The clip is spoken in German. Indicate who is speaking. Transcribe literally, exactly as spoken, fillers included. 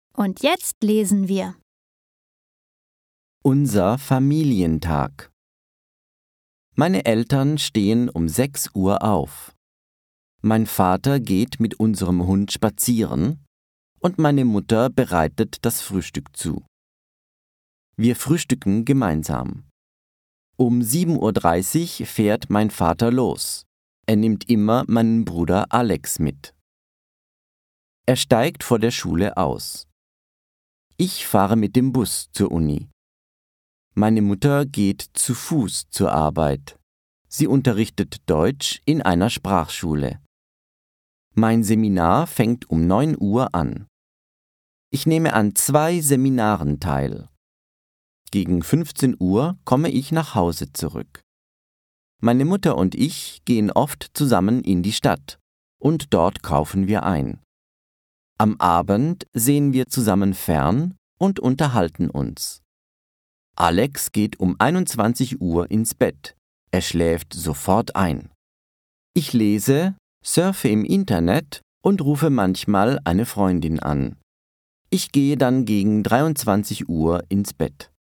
Speaker 1: Und jetzt lesen wir
Speaker 2: Unser Familientag. Meine Eltern stehen um sechs Uhr auf. Mein Vater geht mit unserem Hund spazieren und meine Mutter bereitet das Frühstück zu. Wir frühstücken gemeinsam. Um sieben Uhr dreißig fährt mein Vater los. Er nimmt immer meinen Bruder Alex mit. Er steigt vor der Schule aus. Ich fahre mit dem Bus zur Uni. Meine Mutter geht zu Fuß zur Arbeit. Sie unterrichtet Deutsch in einer Sprachschule. Mein Seminar fängt um neun Uhr an. Ich nehme an zwei Seminaren teil. Gegen fünfzehn Uhr komme ich nach Hause zurück. Meine Mutter und ich gehen oft zusammen in die Stadt und dort kaufen wir ein. Am Abend sehen wir zusammen fern und unterhalten uns. Alex geht um einundzwanzig Uhr ins Bett. Er schläft sofort ein. Ich lese, surfe im Internet und rufe manchmal eine Freundin an. Ich gehe dann gegen dreiundzwanzig Uhr ins Bett.